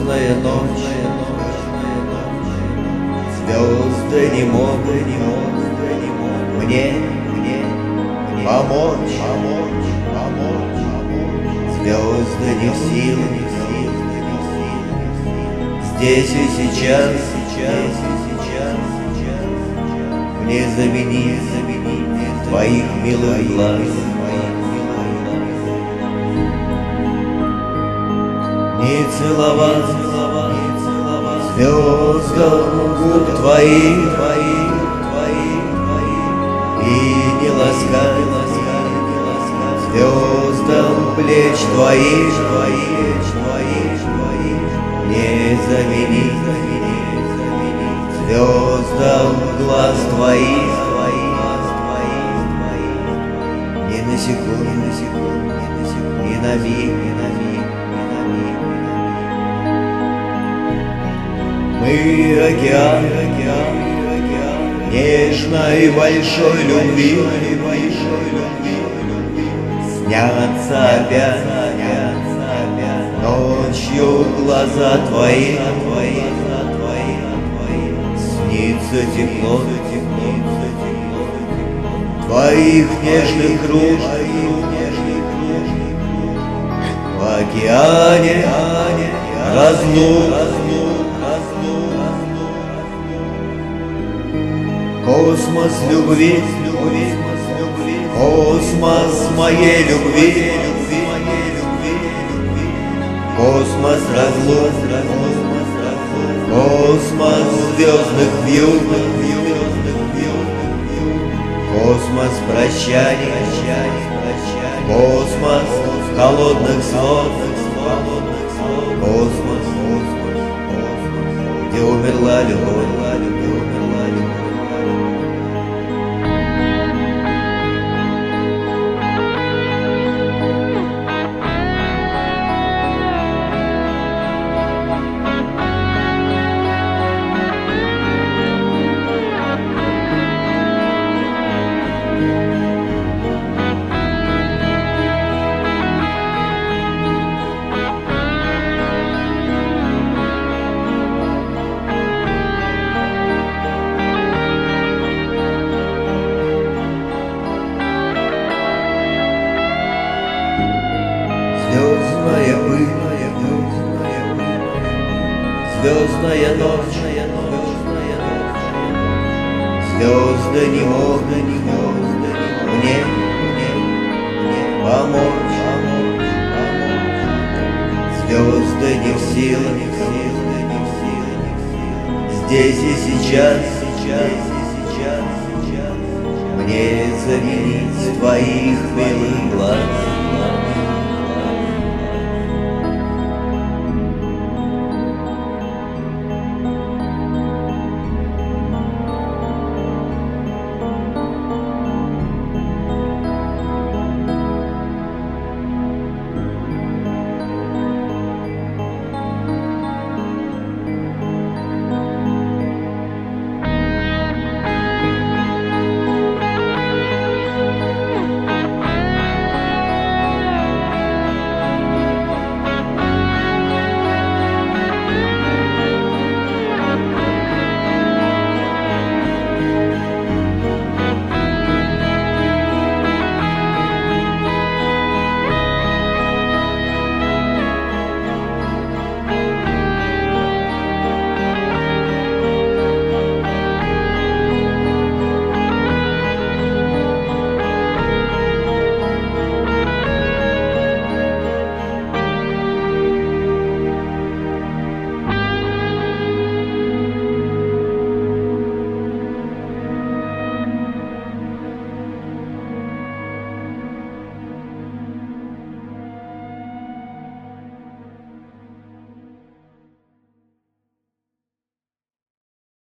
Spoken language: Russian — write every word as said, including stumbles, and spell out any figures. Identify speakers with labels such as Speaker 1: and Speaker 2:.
Speaker 1: Звездная ночь, звезды не могут мне помочь, помочь, помочь. Звезды не в силах здесь и сейчас, сейчас, сейчас мне заменить твоих милых глаз. Не целовать звездам губ твоих, и не ласкать звездам плеч твоих, не заменить звездам глаз твоих, ни на секунду, ни на миг, ни на миг. Мы океан, нежной большой любви, снятся опять ночью глаза твои, снится тепло твоих нежных рук в океане разлук. Космос любви, космос моей любви, космос разлук, космос звездных вьюг, космос прощаний, космос холодных снов, космос, где умерла любовь. Звездная пыль, звездная ночь, звезды не могут мне помочь, звезды не в силах здесь и сейчас мне заменить твоих милых глаз.